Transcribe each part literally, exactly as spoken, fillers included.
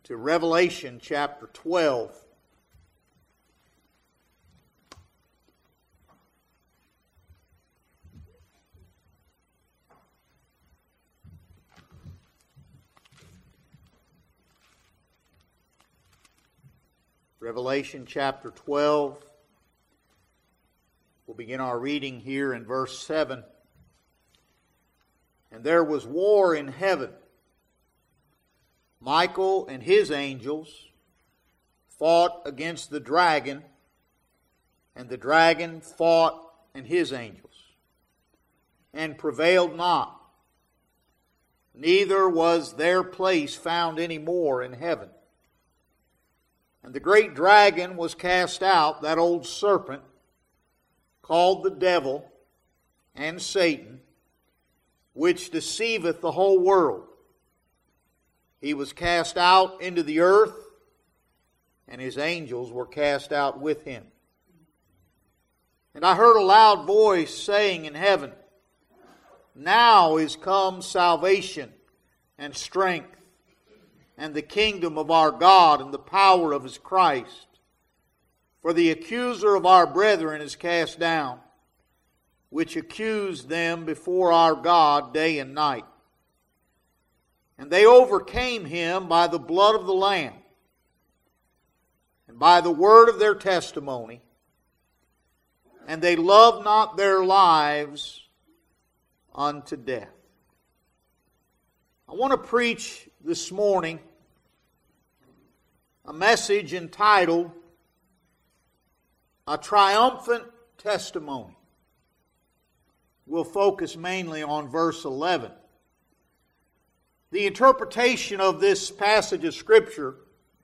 to Revelation chapter twelve. Revelation chapter twelve. We'll begin our reading here in verse seven. And there was war in heaven. Michael and his angels fought against the dragon, and the dragon fought and his angels, and prevailed not. Neither was their place found any more in heaven. And the great dragon was cast out, that old serpent, called the devil and Satan, which deceiveth the whole world. He was cast out into the earth, and his angels were cast out with him. And I heard a loud voice saying in heaven, Now is come salvation and strength, and the kingdom of our God and the power of His Christ. For the accuser of our brethren is cast down, which accused them before our God day and night. And they overcame him by the blood of the Lamb, and by the word of their testimony, and they loved not their lives unto death. I want to preach this morning a message entitled, A Triumphant Testimony. We'll focus mainly on verse eleven. The interpretation of this passage of Scripture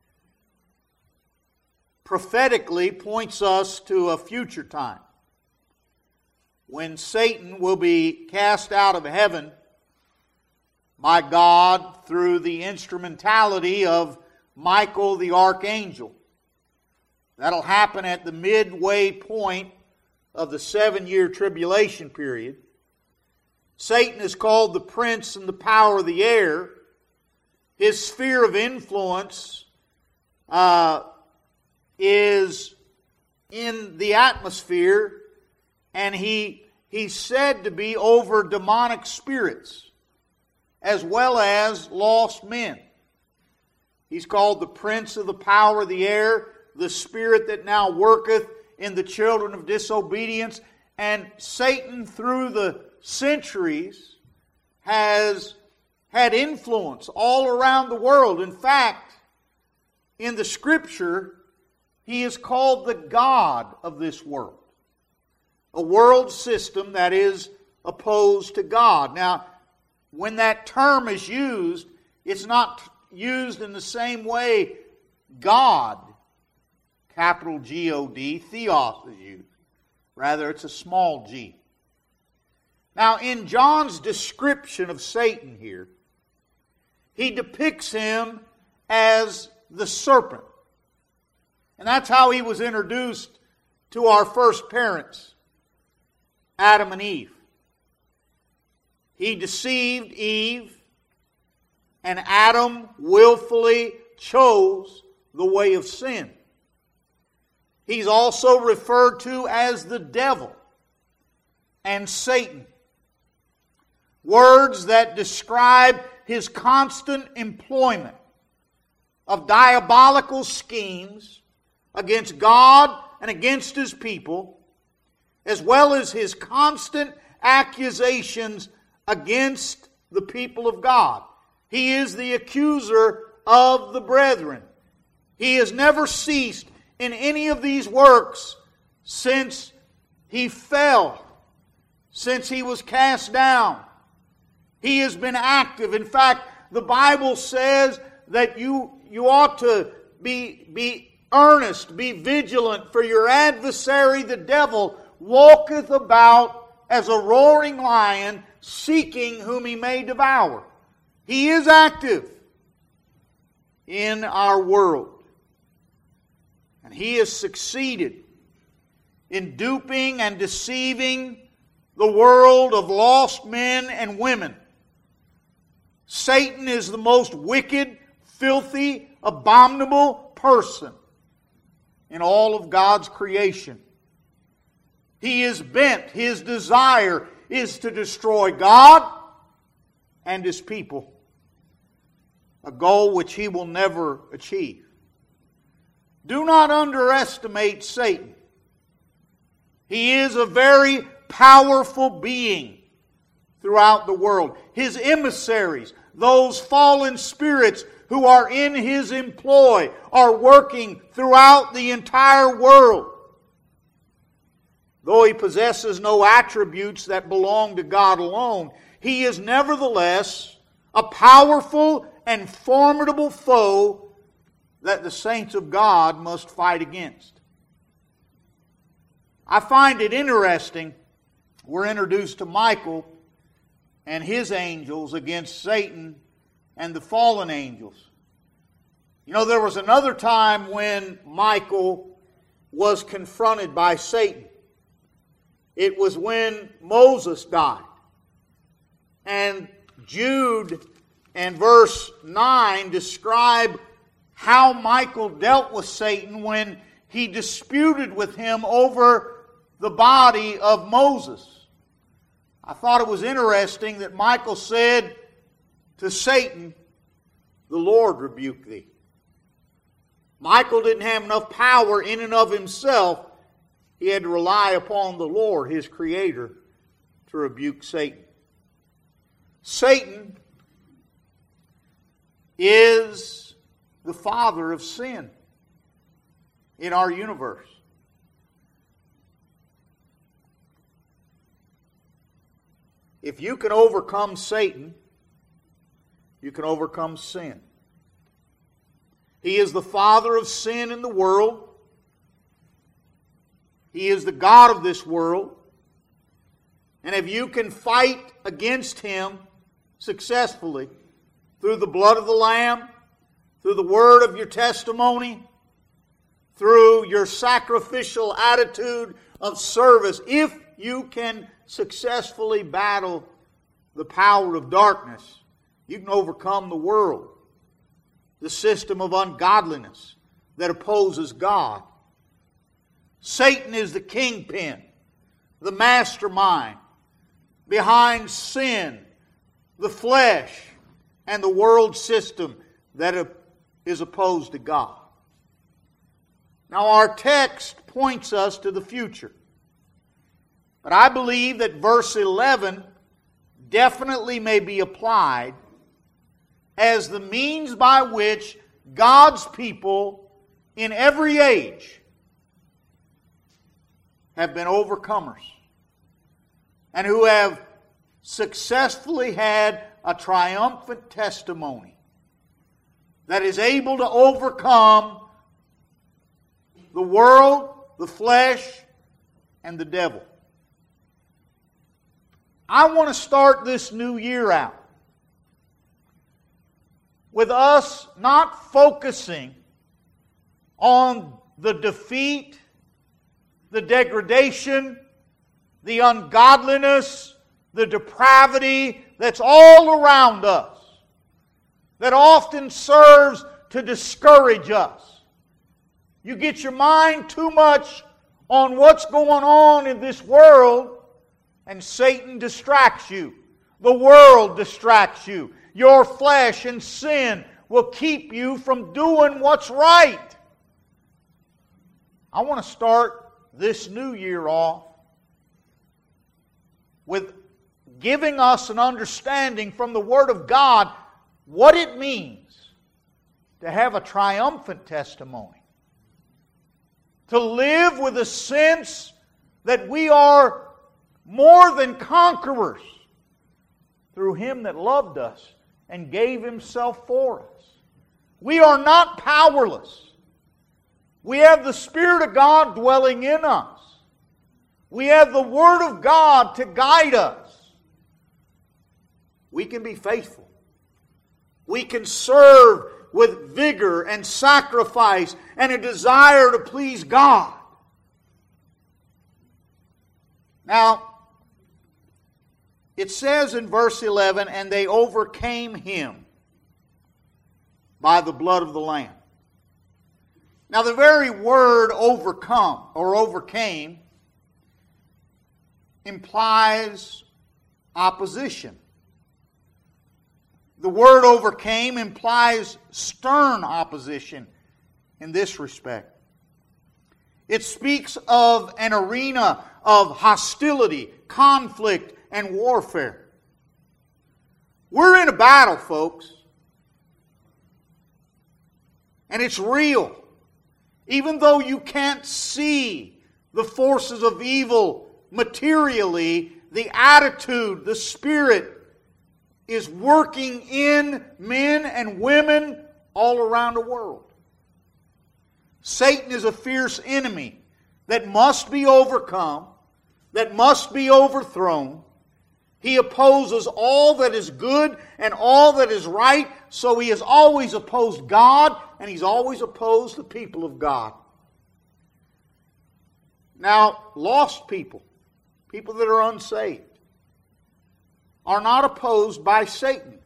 prophetically points us to a future time when Satan will be cast out of heaven by God through the instrumentality of Michael the archangel. That'll happen at the midway point of the seven-year tribulation period. Satan is called the prince and the power of the air. His sphere of influence uh, is in the atmosphere, and he he's said to be over demonic spirits as well as lost men. He's called the prince of the power of the air, the spirit that now worketh in the children of disobedience. And Satan, through the centuries, has had influence all around the world. In fact, in the Scripture, he is called the God of this world. A world system that is opposed to God. Now, when that term is used, it's not used in the same way God, capital G O D, theos is used. Rather, it's a small g. Now, in John's description of Satan here, he depicts him as the serpent. And that's how he was introduced to our first parents, Adam and Eve. He deceived Eve, and Adam willfully chose the way of sin. He's also referred to as the devil and Satan. Words that describe his constant employment of diabolical schemes against God and against His people, as well as his constant accusations against the people of God. He is the accuser of the brethren. He has never ceased in any of these works since he fell, since he was cast down. He has been active. In fact, the Bible says that you, you ought to be, be earnest, be vigilant, for your adversary, the devil, walketh about as a roaring lion, seeking whom he may devour. He is active in our world. And he has succeeded in duping and deceiving the world of lost men and women. Satan is the most wicked, filthy, abominable person in all of God's creation. He is bent, his desire is to destroy God and His people, a goal which he will never achieve. Do not underestimate Satan. He is a very powerful being throughout the world. His emissaries, those fallen spirits who are in his employ, are working throughout the entire world. Though he possesses no attributes that belong to God alone, he is nevertheless a powerful and formidable foe that the saints of God must fight against. I find it interesting, we're introduced to Michael and his angels against Satan and the fallen angels. You know, there was another time when Michael was confronted by Satan. It was when Moses died. And Jude and verse nine describe how Michael dealt with Satan when he disputed with him over the body of Moses. I thought it was interesting that Michael said to Satan, "The Lord rebuke thee." Michael didn't have enough power in and of himself. He had to rely upon the Lord, his Creator, to rebuke Satan. Satan is the father of sin in our universe. If you can overcome Satan, you can overcome sin. He is the father of sin in the world. He is the God of this world. And if you can fight against him successfully through the blood of the Lamb, through the word of your testimony, through your sacrificial attitude of service, if you can successfully battle the power of darkness, you can overcome the world, the system of ungodliness that opposes God. Satan is the kingpin, the mastermind behind sin, the flesh, and the world system that is opposed to God. Now, our text points us to the future. But I believe that verse eleven definitely may be applied as the means by which God's people in every age have been overcomers and who have successfully had a triumphant testimony that is able to overcome the world, the flesh, and the devil. I want to start this new year out with us not focusing on the defeat, the degradation, the ungodliness, the depravity that's all around us, that often serves to discourage us. You get your mind too much on what's going on in this world, and Satan distracts you. The world distracts you. Your flesh and sin will keep you from doing what's right. I want to start this new year off with giving us an understanding from the Word of God what it means to have a triumphant testimony. To live with a sense that we are more than conquerors through Him that loved us and gave Himself for us. We are not powerless. We have the Spirit of God dwelling in us. We have the Word of God to guide us. We can be faithful. We can serve with vigor and sacrifice and a desire to please God. Now, it says in verse eleven, and they overcame him. by the blood of the Lamb. Now the very word overcome or overcame implies opposition. The word overcame implies stern opposition in this respect. It speaks of an arena of hostility, conflict, and warfare. We're in a battle, folks. And it's real. Even though you can't see the forces of evil materially, the attitude, the spirit is working in men and women all around the world. Satan is a fierce enemy that must be overcome, that must be overthrown. He opposes all that is good and all that is right, so he has always opposed God, and he's always opposed the people of God. Now, lost people, people that are unsaved, are not opposed by Satan.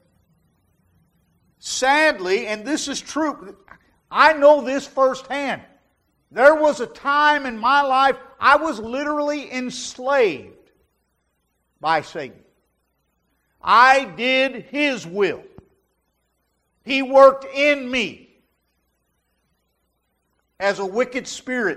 Sadly, and this is true, I know this firsthand. There was a time in my life I was literally enslaved by Satan. I did his will. He worked in me as a wicked spirit.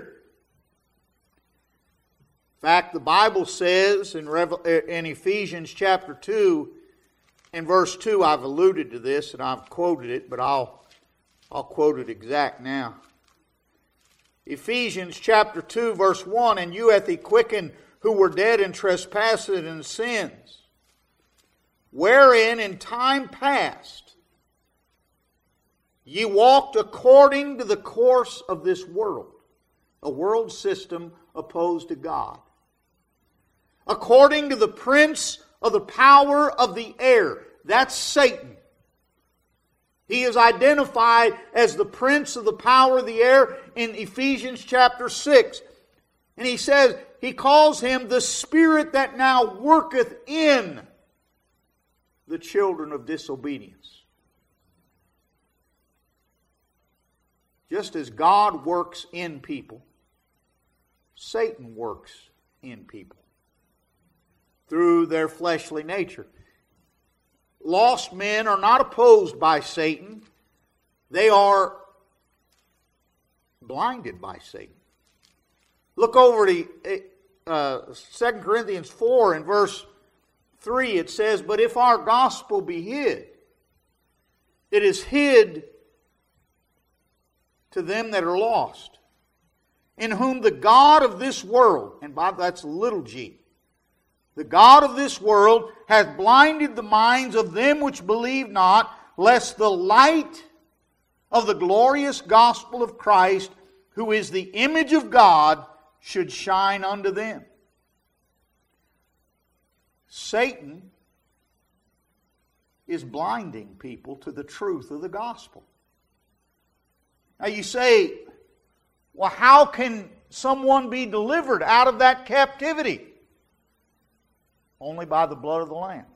In fact, the Bible says in, Revel- in Ephesians chapter two, in verse two, I've alluded to this and I've quoted it, but I'll, I'll quote it exact now. Ephesians chapter two, verse one, "And you hath he quickened who were dead in trespasses and sins, wherein in time past ye walked according to the course of this world," a world system opposed to God, "according to the prince of the power of the air." That's Satan. He is identified as the prince of the power of the air in Ephesians chapter six. And he says, he calls him the spirit that now worketh in the children of disobedience. Just as God works in people, Satan works in people through their fleshly nature. Lost men are not opposed by Satan. They are blinded by Satan. Look over to uh, Second Corinthians four in verse three. It says, "But if our gospel be hid, it is hid to them that are lost, in whom the God of this world," and by that's little g, "the God of this world hath blinded the minds of them which believe not, lest the light of the glorious gospel of Christ, who is the image of God, should shine unto them." Satan is blinding people to the truth of the gospel. Now you say, well, how can someone be delivered out of that captivity? Only by the blood of the Lamb.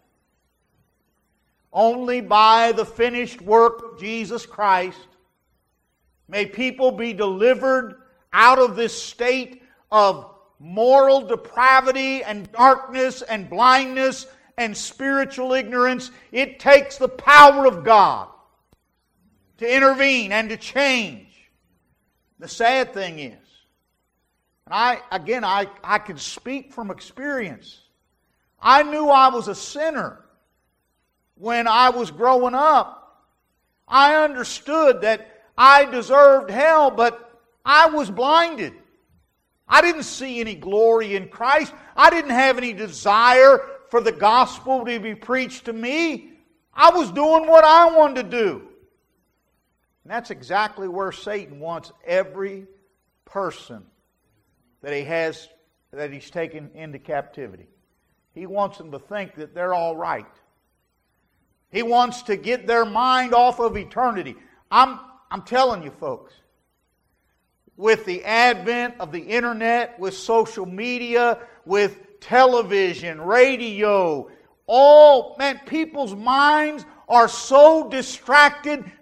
Only by the finished work of Jesus Christ may people be delivered out of this state of moral depravity and darkness and blindness and spiritual ignorance. It takes the power of God to intervene and to change. The sad thing is, and I again I, I can speak from experience. I knew I was a sinner when I was growing up. I understood that I deserved hell, but I was blinded. I didn't see any glory in Christ. I didn't have any desire for the gospel to be preached to me. I was doing what I wanted to do. And that's exactly where Satan wants every person that he has, that he's taken into captivity. He wants them to think that they're all right. He wants to get their mind off of eternity. I'm, I'm telling you folks, with the advent of the internet, with social media, with television, radio, all, man, people's minds are so distracted,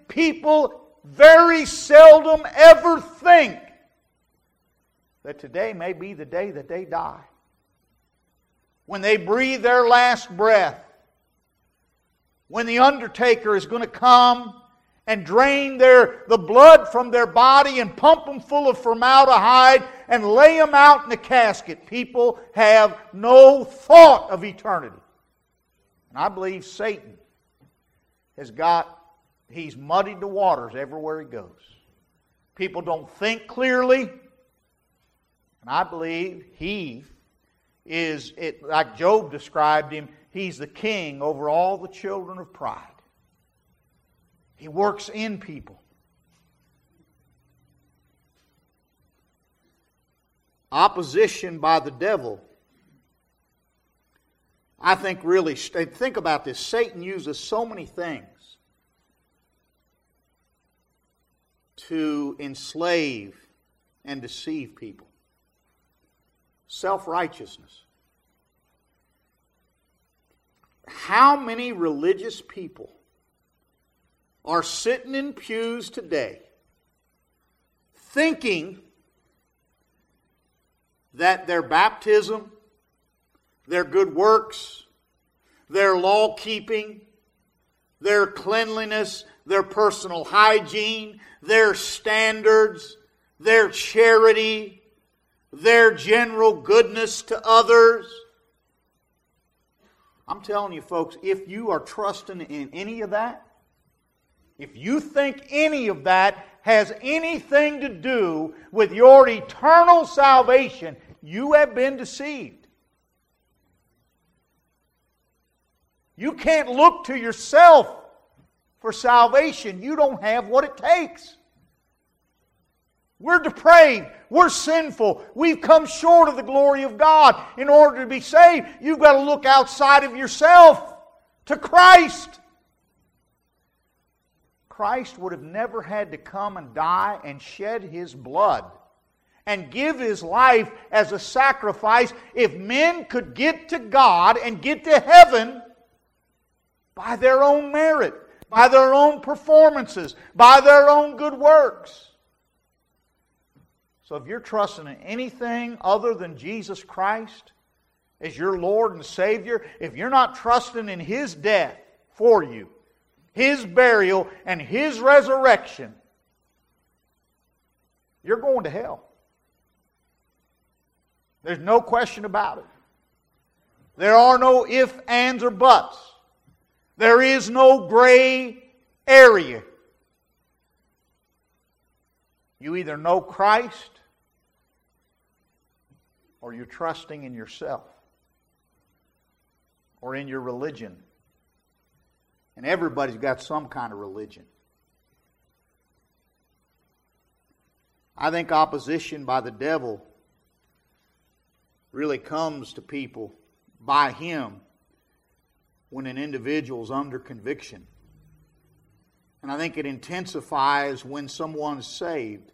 people very seldom ever think that today may be the day that they die. When they breathe their last breath, when the undertaker is going to come and drain their, the blood from their body and pump them full of formaldehyde and lay them out in the casket, people have no thought of eternity. And I believe Satan has got, he's muddied the waters everywhere he goes. People don't think clearly. And I believe he is, it, like Job described him, he's the king over all the children of pride. He works in people. Opposition by the devil. I think really, think about this. Satan uses so many things to enslave and deceive people. Self-righteousness. How many religious people are sitting in pews today thinking that their baptism, their good works, their law-keeping, their cleanliness, their personal hygiene, their standards, their charity, their general goodness to others. I'm telling you folks, if you are trusting in any of that, if you think any of that has anything to do with your eternal salvation, you have been deceived. You can't look to yourself for salvation. You don't have what it takes. We're depraved. We're sinful. We've come short of the glory of God. In order to be saved, you've got to look outside of yourself to Christ. Christ would have never had to come and die and shed His blood and give His life as a sacrifice if men could get to God and get to heaven by their own merit, by their own performances, by their own good works. So if you're trusting in anything other than Jesus Christ as your Lord and Savior, if you're not trusting in His death for you, His burial, and His resurrection, you're going to hell. There's no question about it. There are no ifs, ands, or buts. There is no gray area. You either know Christ or you're trusting in yourself or in your religion. And everybody's got some kind of religion. I think opposition by the devil really comes to people by him when an individual is under conviction. And I think it intensifies when someone's saved.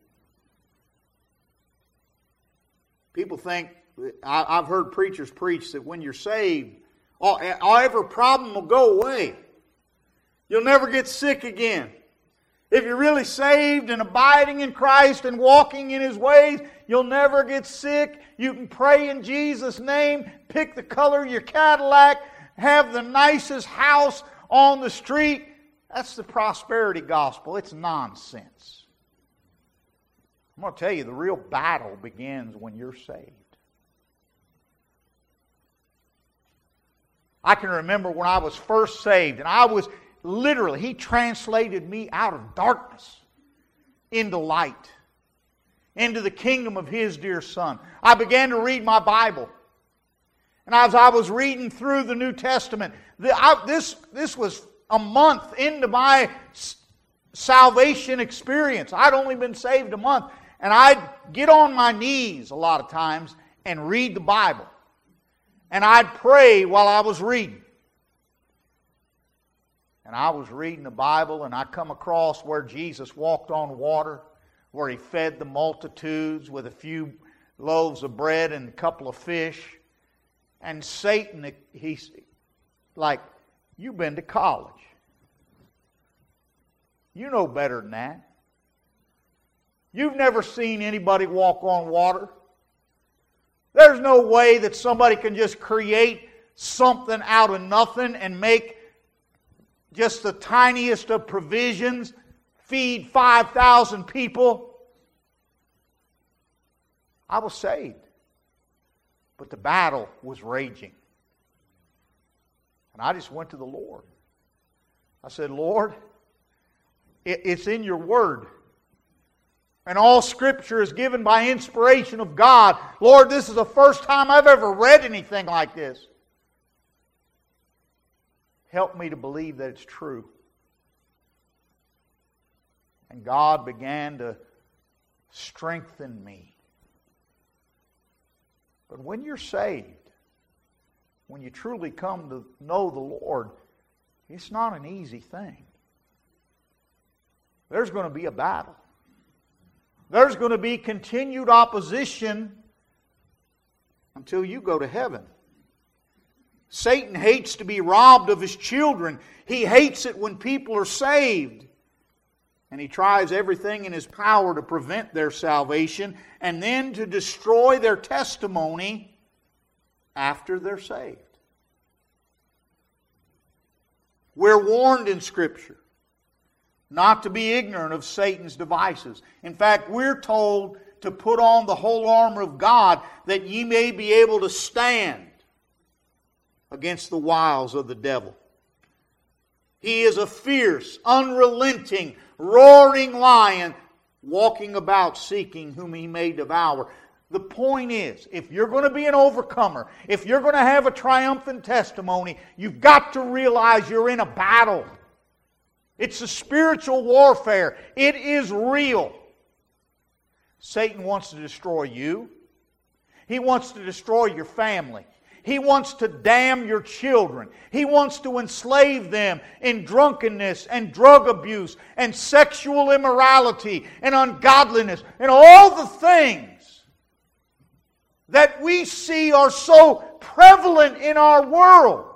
People think, I've heard preachers preach that when you're saved, all, all every problem will go away. You'll never get sick again. If you're really saved and abiding in Christ and walking in His ways, you'll never get sick. You can pray in Jesus' name, pick the color of your Cadillac, have the nicest house on the street. That's the prosperity gospel. It's nonsense. I'm going to tell you, the real battle begins when you're saved. I can remember when I was first saved, and I was literally, He translated me out of darkness into light, into the kingdom of His dear Son. I began to read my Bible. And as I was reading through the New Testament, the, I, this, this was a month into my salvation experience. I'd only been saved a month. And I'd get on my knees a lot of times and read the Bible. And I'd pray while I was reading. And I was reading the Bible and I come across where Jesus walked on water, where He fed the multitudes with a few loaves of bread and a couple of fish. And Satan, he's like, you've been to college. You know better than that. You've never seen anybody walk on water. There's no way that somebody can just create something out of nothing and make just the tiniest of provisions, feed five thousand people. I was saved. But the battle was raging. And I just went to the Lord. I said, Lord, it's in your word. And all Scripture is given by inspiration of God. Lord, this is the first time I've ever read anything like this. Help me to believe that it's true. And God began to strengthen me. But when you're saved, when you truly come to know the Lord, it's not an easy thing. There's going to be a battle. There's going to be continued opposition until you go to heaven. Satan hates to be robbed of his children. He hates it when people are saved. And he tries everything in his power to prevent their salvation and then to destroy their testimony after they're saved. We're warned in Scripture not to be ignorant of Satan's devices. In fact, we're told to put on the whole armor of God that ye may be able to stand against the wiles of the devil. He is a fierce, unrelenting, roaring lion walking about seeking whom he may devour. The point is, if you're going to be an overcomer, if you're going to have a triumphant testimony, you've got to realize you're in a battle. It's a spiritual warfare. It is real. Satan wants to destroy you. He wants to destroy your family. He wants to damn your children. He wants to enslave them in drunkenness and drug abuse and sexual immorality and ungodliness and all the things that we see are so prevalent in our world.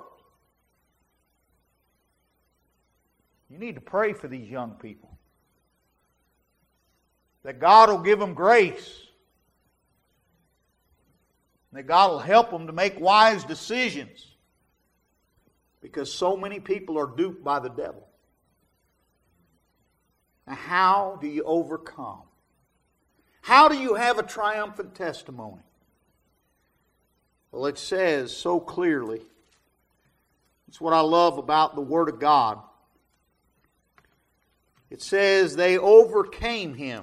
You need to pray for these young people. That God will give them grace. That God will help them to make wise decisions. Because so many people are duped by the devil. Now, how do you overcome? How do you have a triumphant testimony? Well, it says so clearly. It's what I love about the Word of God. It says they overcame him.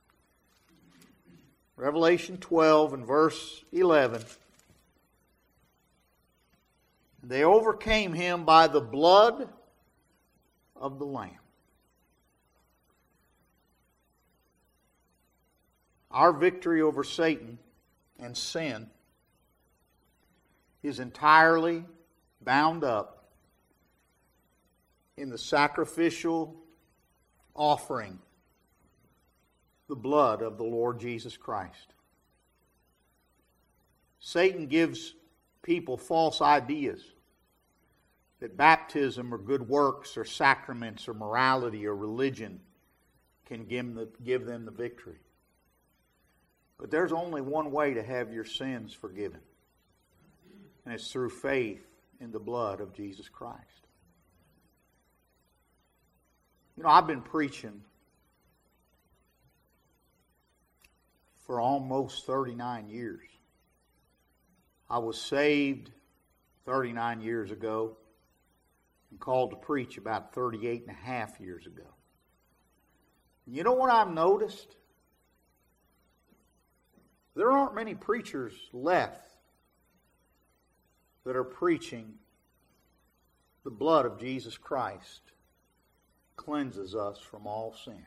Revelation twelve and verse eleven. They overcame him by the blood of the Lamb. Our victory over Satan and sin is entirely bound up in the sacrificial offering, the blood of the Lord Jesus Christ. Satan gives people false ideas that baptism or good works or sacraments or morality or religion can give them, give them the victory. But there's only one way to have your sins forgiven, and it's through faith in the blood of Jesus Christ. You know, I've been preaching for almost thirty-nine years. I was saved thirty-nine years ago and called to preach about thirty-eight and a half years ago. You know what I've noticed? There aren't many preachers left that are preaching the blood of Jesus Christ cleanses us from all sin.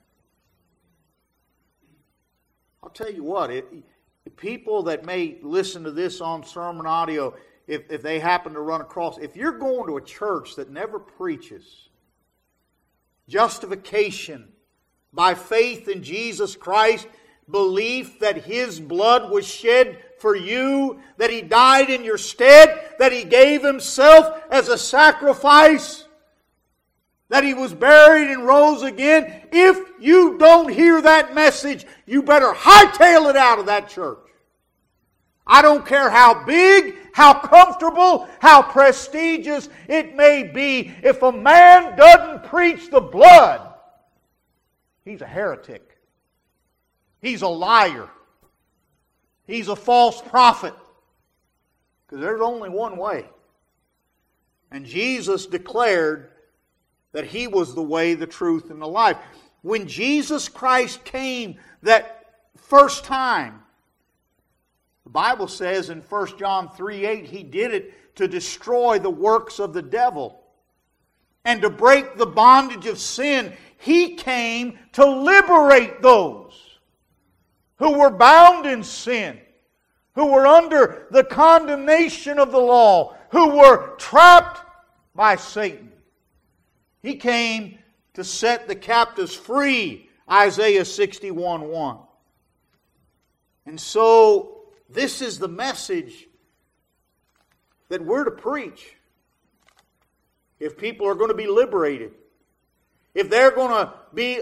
I'll tell you what, it, people that may listen to this on sermon audio, if, if they happen to run across, if you're going to a church that never preaches justification by faith in Jesus Christ, belief that His blood was shed for you, that He died in your stead, that He gave Himself as a sacrifice, that He was buried and rose again. If you don't hear that message, you better hightail it out of that church. I don't care how big, how comfortable, how prestigious it may be. If a man doesn't preach the blood, he's a heretic. He's a liar. He's a false prophet. Because there's only one way. And Jesus declared that He was the way, the truth, and the life. When Jesus Christ came that first time, the Bible says in First John three eight, He did it to destroy the works of the devil and to break the bondage of sin. He came to liberate those who were bound in sin, who were under the condemnation of the law, who were trapped by Satan. He came to set the captives free, Isaiah sixty-one one. And so, this is the message that we're to preach. If people are going to be liberated, if they're going to be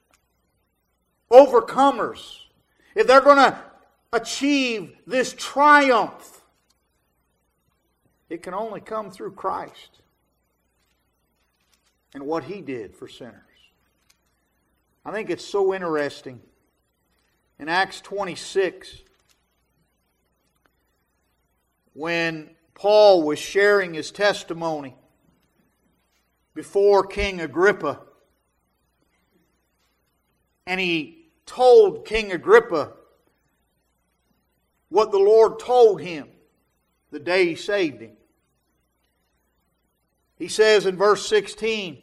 overcomers, if they're going to achieve this triumph, it can only come through Christ and what He did for sinners. I think it's so interesting. In Acts twenty-six, when Paul was sharing his testimony before King Agrippa, and he told King Agrippa what the Lord told him the day He saved him. He says in verse sixteen,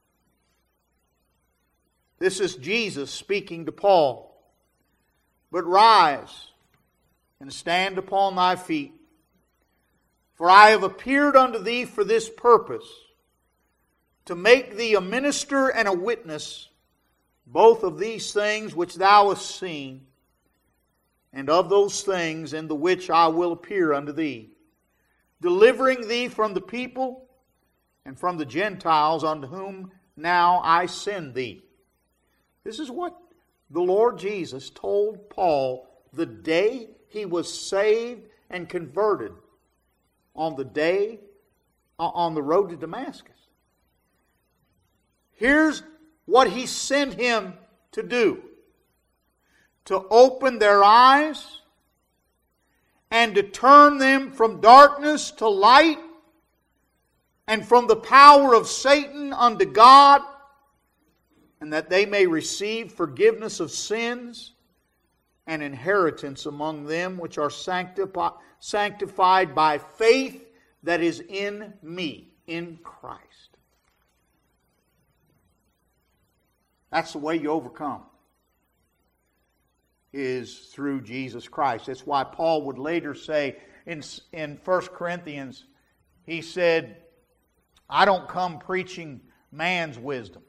this is Jesus speaking to Paul, "But rise and stand upon thy feet, for I have appeared unto thee for this purpose, to make thee a minister and a witness, both of these things which thou hast seen, and of those things in the which I will appear unto thee, delivering thee from the people and from the Gentiles unto whom now I send thee." This is what the Lord Jesus told Paul the day he was saved and converted, on the day on the road to Damascus. Here's what He sent him to do: to open their eyes and to turn them from darkness to light, and from the power of Satan unto God, and that they may receive forgiveness of sins and inheritance among them which are sanctified sanctified by faith that is in me, in Christ. That's the way you overcome, is through Jesus Christ. That's why Paul would later say in, in First Corinthians, he said, "I don't come preaching man's wisdom.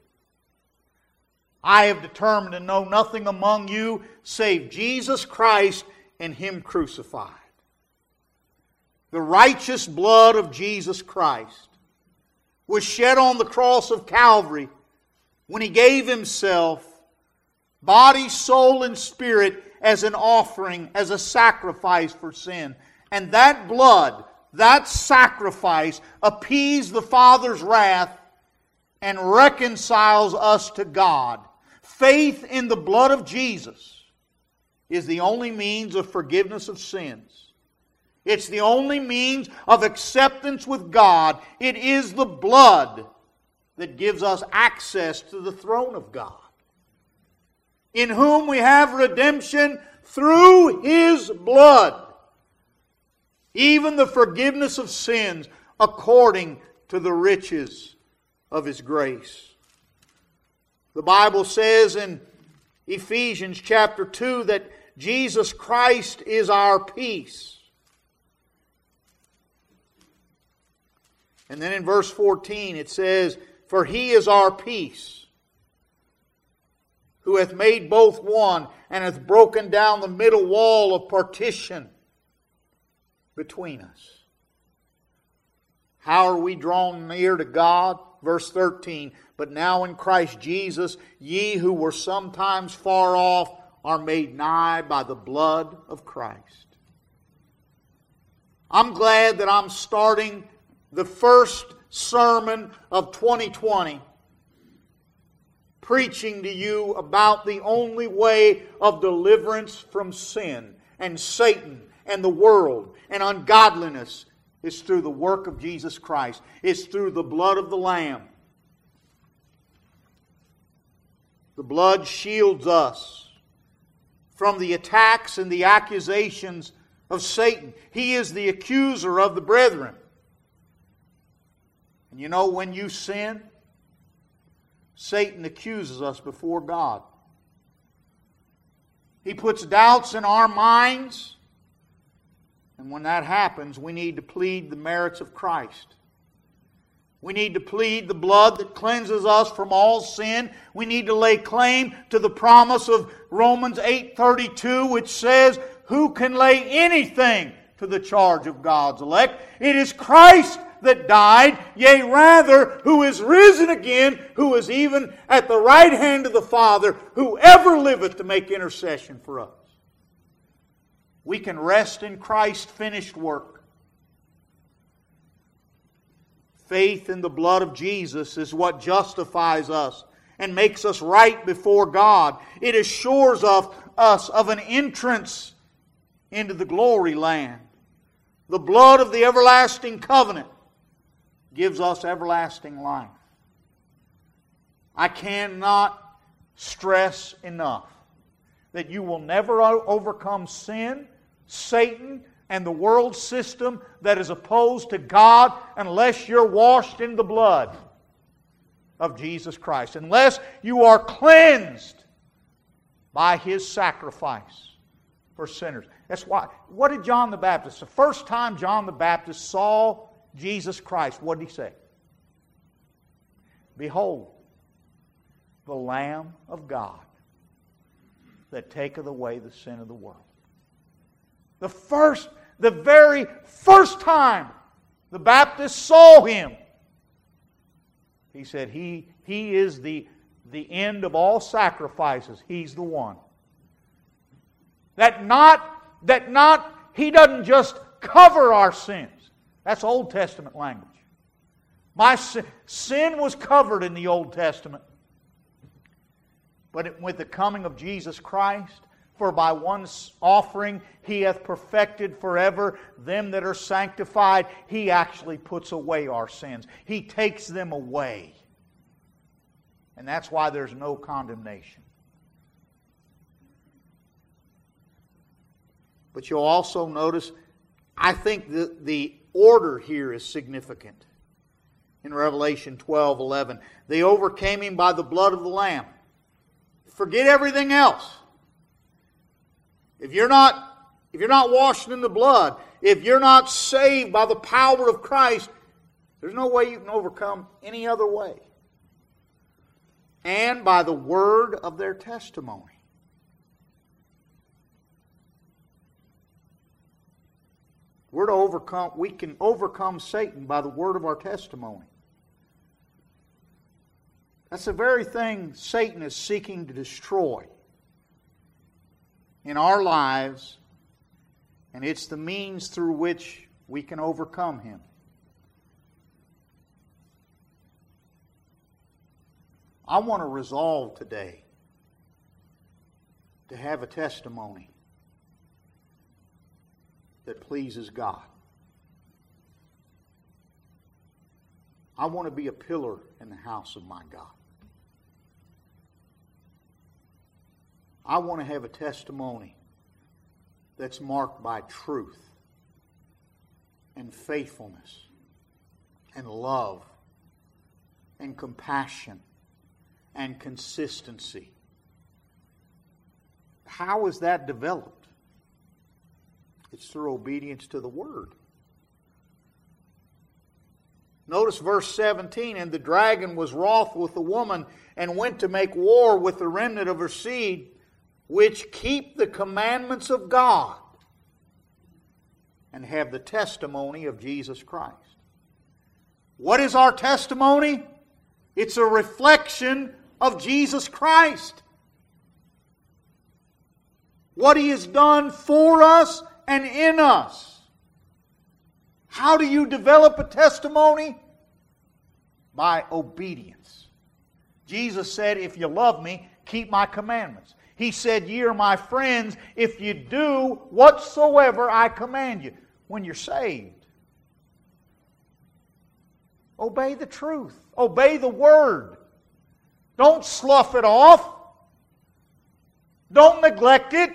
I have determined to know nothing among you save Jesus Christ and Him crucified." The righteous blood of Jesus Christ was shed on the cross of Calvary when He gave Himself, body, soul, and spirit, as an offering, as a sacrifice for sin. And that blood, that sacrifice, appeased the Father's wrath and reconciles us to God. Faith in the blood of Jesus is the only means of forgiveness of sins. It's the only means of acceptance with God. It is the blood that gives us access to the throne of God, in whom we have redemption through His blood, even the forgiveness of sins according to the riches of His grace. The Bible says in Ephesians chapter two that Jesus Christ is our peace. And then in verse fourteen it says, "For He is our peace, who hath made both one, and hath broken down the middle wall of partition between us." How are we drawn near to God? Verse thirteen, but now in Christ Jesus, ye who were sometimes far off are made nigh by the blood of Christ. I'm glad that I'm starting the first sermon of twenty twenty preaching to you about the only way of deliverance from sin and Satan and the world and ungodliness is through the work of Jesus Christ. It's through the blood of the Lamb. The blood shields us from the attacks and the accusations of Satan. He is the accuser of the brethren. And you know, when you sin, Satan accuses us before God. He puts doubts in our minds. And when that happens, we need to plead the merits of Christ. We need to plead the blood that cleanses us from all sin. We need to lay claim to the promise of Romans eight thirty-two, which says, who can lay anything to the charge of God's elect? It is Christ that died, yea rather, who is risen again, who is even at the right hand of the Father, who ever liveth to make intercession for us. We can rest in Christ's finished work. Faith in the blood of Jesus is what justifies us and makes us right before God. It assures of us of an entrance into the glory land. The blood of the everlasting covenant gives us everlasting life. I cannot stress enough that you will never overcome sin, Satan, and the world system that is opposed to God unless you're washed in the blood of Jesus Christ. Unless you are cleansed by His sacrifice for sinners. That's why, what did John the Baptist, the first time John the Baptist saw Jesus Christ, what did he say? Behold, the Lamb of God that taketh away the sin of the world. The first, the very first time the Baptist saw Him, he said, He, he is the, the end of all sacrifices. He's the one. That not, that not, He doesn't just cover our sins. That's Old Testament language. My sin, sin was covered in the Old Testament. But it, with the coming of Jesus Christ, for by one offering He hath perfected forever them that are sanctified, He actually puts away our sins. He takes them away. And that's why there's no condemnation. But you'll also notice, I think the, the order here is significant. In Revelation twelve eleven, they overcame Him by the blood of the Lamb. Forget everything else. If you're not, if you're not washed in the blood, if you're not saved by the power of Christ, there's no way you can overcome any other way. And by the word of their testimony. We're to overcome, we can overcome Satan by the word of our testimony. That's the very thing Satan is seeking to destroy in our lives, and it's the means through which we can overcome him. I want to resolve today to have a testimony that pleases God. I want to be a pillar in the house of my God. I want to have a testimony that's marked by truth and faithfulness and love and compassion and consistency. How is that developed? It's through obedience to the Word. Notice verse seventeen, and the dragon was wroth with the woman and went to make war with the remnant of her seed, which keep the commandments of God and have the testimony of Jesus Christ. What is our testimony? It's a reflection of Jesus Christ. What He has done for us and in us. How do you develop a testimony? By obedience. Jesus said, if you love me, keep my commandments. He said, ye are my friends if you do whatsoever I command you. When you're saved, obey the truth. Obey the Word. Don't slough it off. Don't neglect it.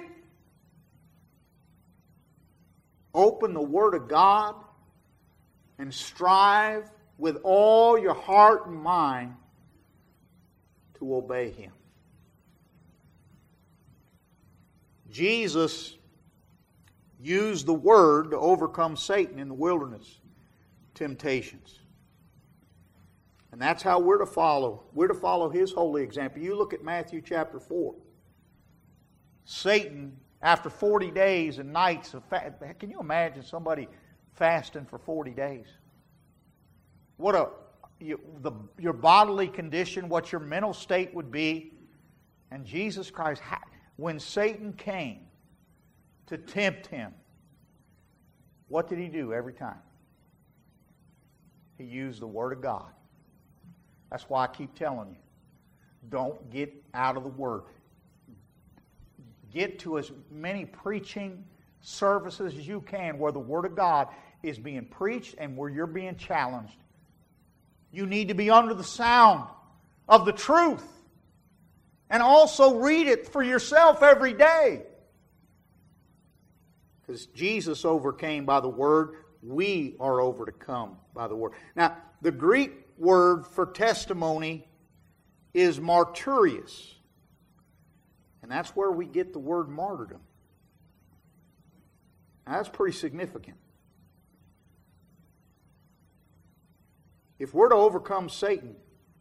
Open the Word of God and strive with all your heart and mind to obey Him. Jesus used the Word to overcome Satan in the wilderness temptations. And that's how we're to follow. We're to follow His holy example. You look at Matthew chapter four. Satan, after forty days and nights of fast, can you imagine somebody fasting for forty days? What a you, the, your bodily condition, what your mental state would be. And Jesus Christ, when Satan came to tempt Him, what did He do every time? He used the Word of God. That's why I keep telling you, don't get out of the Word. Get to as many preaching services as you can where the Word of God is being preached and where you're being challenged. You need to be under the sound of the truth. And also read it for yourself every day. Because Jesus overcame by the Word, we are overcome by the Word. Now, the Greek word for testimony is martyrios. And that's where we get the word martyrdom. Now, that's pretty significant. If we're to overcome Satan,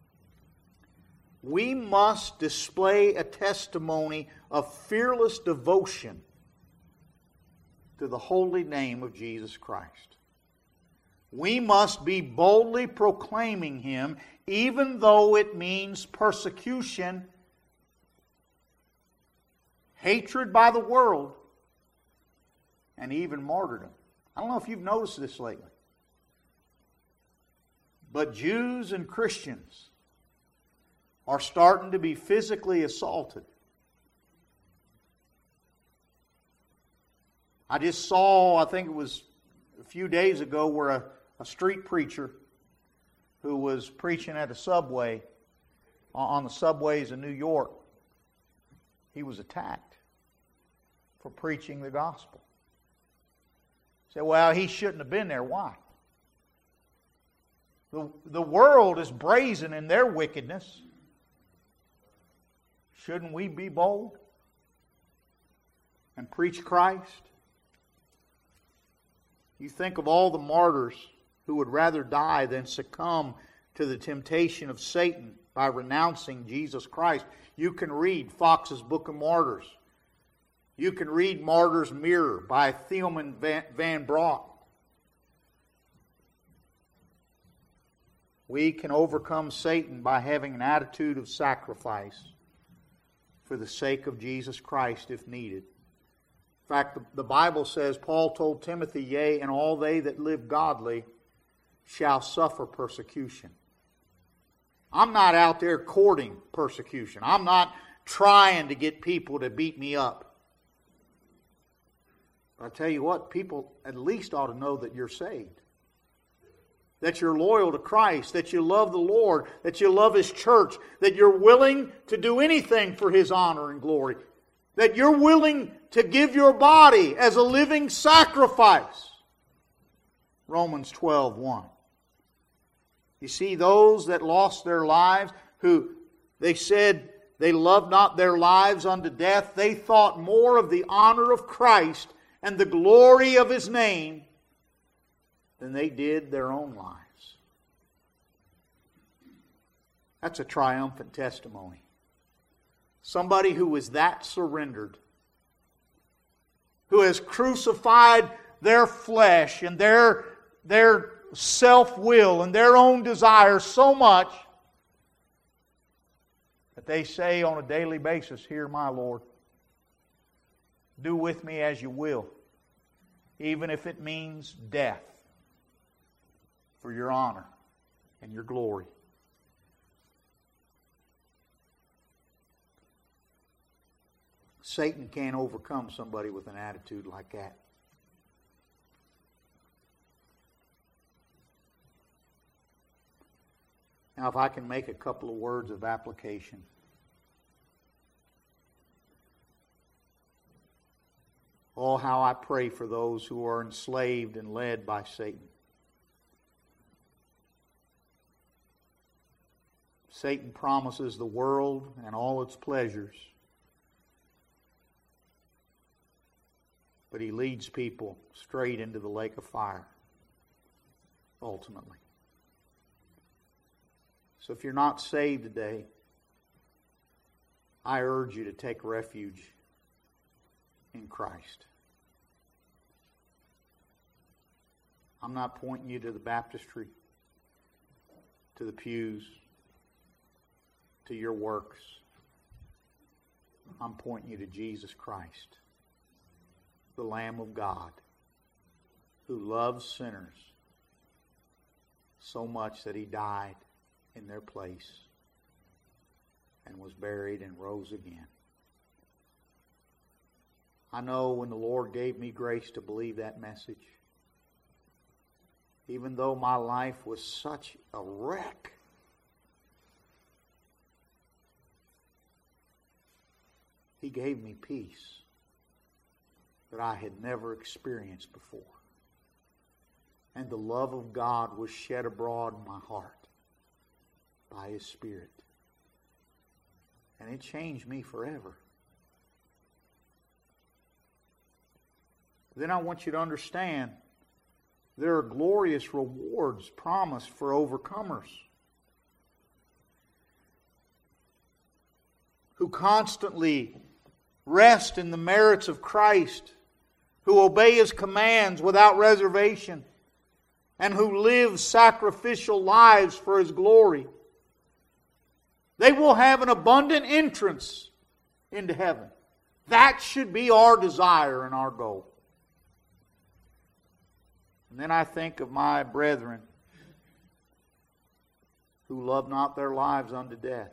we must display a testimony of fearless devotion to the holy name of Jesus Christ. We must be boldly proclaiming Him, even though it means persecution, hatred by the world, and even martyrdom. I don't know if you've noticed this lately, but Jews and Christians are starting to be physically assaulted. I just saw, I think it was a few days ago, where a, a street preacher who was preaching at a subway, on the subways in New York, he was attacked for preaching the gospel. Say, well, he shouldn't have been there. Why? The, the world is brazen in their wickedness. Shouldn't we be bold and preach Christ? You think of all the martyrs who would rather die than succumb to the temptation of Satan by renouncing Jesus Christ. You can read Fox's Book of Martyrs. You can read Martyr's Mirror by Thielman Van Brock. We can overcome Satan by having an attitude of sacrifice for the sake of Jesus Christ if needed. In fact, the, the Bible says, Paul told Timothy, yea, and all they that live godly shall suffer persecution. I'm not out there courting persecution. I'm not trying to get people to beat me up. But I tell you what, people at least ought to know that you're saved. That you're loyal to Christ, that you love the Lord, that you love His church, that you're willing to do anything for His honor and glory, that you're willing to give your body as a living sacrifice. Romans twelve one. You see, those that lost their lives, who they said they loved not their lives unto death, they thought more of the honor of Christ and the glory of His name than they did their own lives. That's a triumphant testimony. Somebody who is that surrendered, who has crucified their flesh and their, their self-will and their own desires so much that they say on a daily basis, "Here, my Lord, do with me as you will, even if it means death, for your honor and your glory." Satan can't overcome somebody with an attitude like that. Now, if I can make a couple of words of application. Oh, how I pray for those who are enslaved and led by Satan. Satan promises the world and all its pleasures, but he leads people straight into the lake of fire, ultimately. So if you're not saved today, I urge you to take refuge in Christ. I'm not pointing you to the baptistry, to the pews, to your works. I'm pointing you to Jesus Christ, the Lamb of God, who loves sinners so much that He died in their place and was buried and rose again. I know when the Lord gave me grace to believe that message, even though my life was such a wreck, He gave me peace that I had never experienced before. And the love of God was shed abroad in my heart by His Spirit. And it changed me forever. Then I want you to understand there are glorious rewards promised for overcomers who constantly rest in the merits of Christ, who obey His commands without reservation, and who live sacrificial lives for His glory. They will have an abundant entrance into heaven. That should be our desire and our goal. And then I think of my brethren who love not their lives unto death.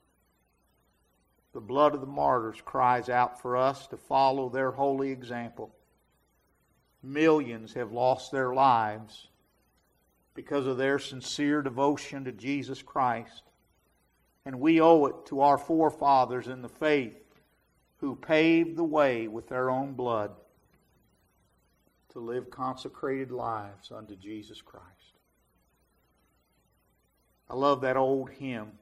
The blood of the martyrs cries out for us to follow their holy example. Millions have lost their lives because of their sincere devotion to Jesus Christ. And we owe it to our forefathers in the faith who paved the way with their own blood to live consecrated lives unto Jesus Christ. I love that old hymn.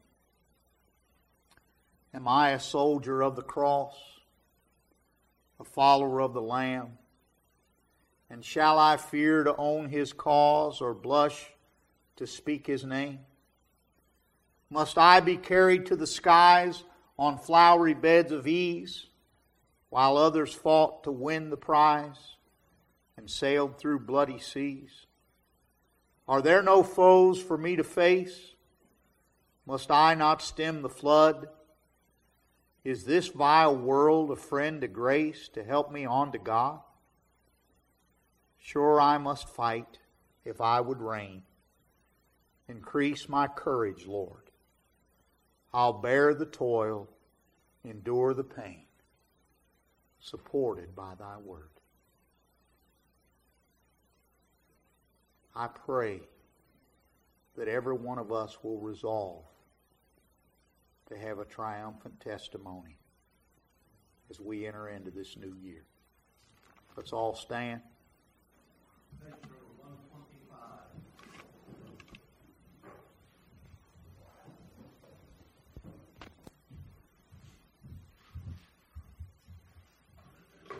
Am I a soldier of the cross, a follower of the Lamb? And shall I fear to own His cause or blush to speak His name? Must I be carried to the skies on flowery beds of ease, while others fought to win the prize and sailed through bloody seas? Are there no foes for me to face? Must I not stem the flood? Is this vile world a friend to grace to help me on to God? Sure I must fight if I would reign. Increase my courage, Lord. I'll bear the toil, endure the pain, supported by Thy word. I pray that every one of us will resolve to have a triumphant testimony as we enter into this new year. Let's all stand. Thank you,